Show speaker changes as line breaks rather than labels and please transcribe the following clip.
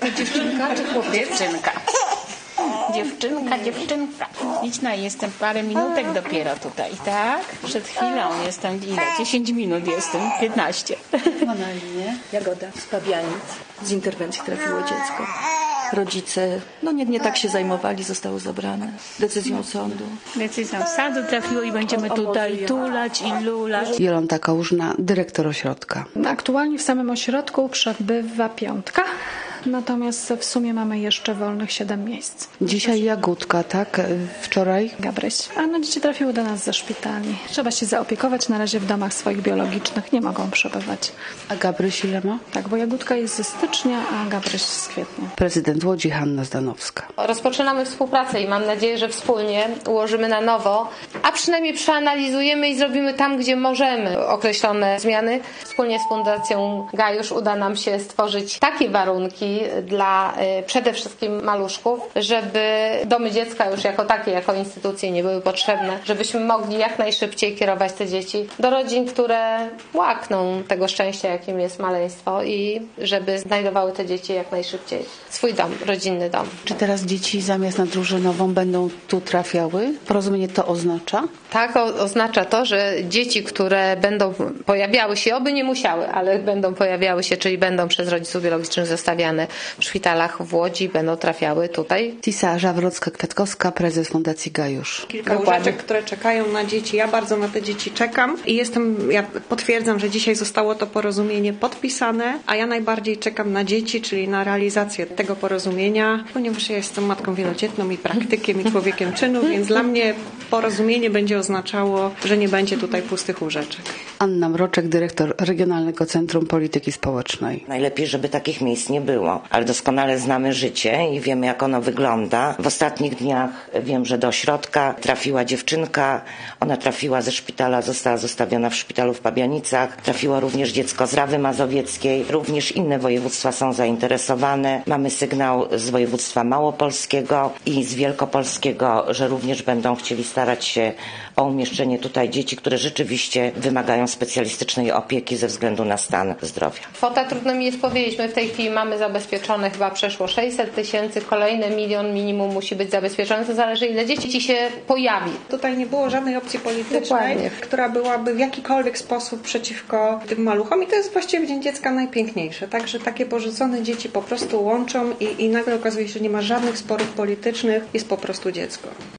To dziewczynka czy chłopiec?
Dziewczynka. Liczna jestem, parę minutek dopiero tutaj, tak? Przed chwilą jestem, ile? 10 minut jestem, 15.
Ma na imię Jagoda z Pabianic. Z interwencji trafiło dziecko. Rodzice, nie tak się zajmowali, zostało zabrane decyzją sądu.
Decyzją sądu trafiło i będziemy tutaj tulać i lulać.
Jolanta Kałużna, dyrektor ośrodka.
Aktualnie w samym ośrodku przebywa 5. Natomiast w sumie mamy jeszcze wolnych 7 miejsc.
Dzisiaj Jagódka, tak? Wczoraj?
Gabryś. A dzieci trafiły do nas ze szpitali. Trzeba się zaopiekować na razie w domach swoich biologicznych. Nie mogą przebywać.
A Gabryś ile ma?
Tak, bo Jagódka jest ze stycznia, a Gabryś z kwietnia.
Prezydent Łodzi Hanna Zdanowska.
Rozpoczynamy współpracę i mam nadzieję, że wspólnie ułożymy na nowo, a przynajmniej przeanalizujemy i zrobimy tam, gdzie możemy określone zmiany. Wspólnie z Fundacją Gajusz uda nam się stworzyć takie warunki dla przede wszystkim maluszków, żeby domy dziecka już jako takie, jako instytucje nie były potrzebne, żebyśmy mogli jak najszybciej kierować te dzieci do rodzin, które łakną tego szczęścia, jakim jest maleństwo i żeby znajdowały te dzieci jak najszybciej swój dom, rodzinny dom.
Czy teraz dzieci zamiast na drużynową będą tu trafiały? Porozumienie to oznacza?
Tak, oznacza to, że dzieci, które będą pojawiały się, oby nie musiały, ale będą pojawiały się, czyli będą przez rodziców biologicznych zostawiane w szpitalach w Łodzi, będą trafiały tutaj.
Tisa Żawrocka-Kwiatkowska, prezes Fundacji Gajusz.
Kilka łóżeczek, które czekają na dzieci. Ja bardzo na te dzieci czekam i ja potwierdzam, że dzisiaj zostało to porozumienie podpisane, a ja najbardziej czekam na dzieci, czyli na realizację tego porozumienia, ponieważ ja jestem matką wielodzietną i praktykiem i człowiekiem czynu, więc dla mnie porozumienie będzie oznaczało, że nie będzie tutaj pustych łóżeczek.
Anna Mroczek, dyrektor Regionalnego Centrum Polityki Społecznej.
Najlepiej, żeby takich miejsc nie było, ale doskonale znamy życie i wiemy, jak ono wygląda. W ostatnich dniach wiem, że do ośrodka trafiła dziewczynka. Ona trafiła ze szpitala, została zostawiona w szpitalu w Pabianicach. Trafiło również dziecko z Rawy Mazowieckiej. Również inne województwa są zainteresowane. Mamy sygnał z województwa małopolskiego i z wielkopolskiego, że również będą chcieli starać się o umieszczenie tutaj dzieci, które rzeczywiście wymagają specjalistycznej opieki ze względu na stan zdrowia.
Kwota trudno mi jest powiedzieć. My w tej chwili mamy zabezpieczone chyba przeszło 600 000, kolejne 1 000 000 minimum musi być zabezpieczone. To zależy, ile dzieci się pojawi.
Tutaj nie było żadnej opcji politycznej,
Dokładnie.
która byłaby w jakikolwiek sposób przeciwko tym maluchom i to jest właściwie Dzień Dziecka najpiękniejsze. Także takie porzucone dzieci po prostu łączą i nagle okazuje się, że nie ma żadnych sporów politycznych, jest po prostu dziecko.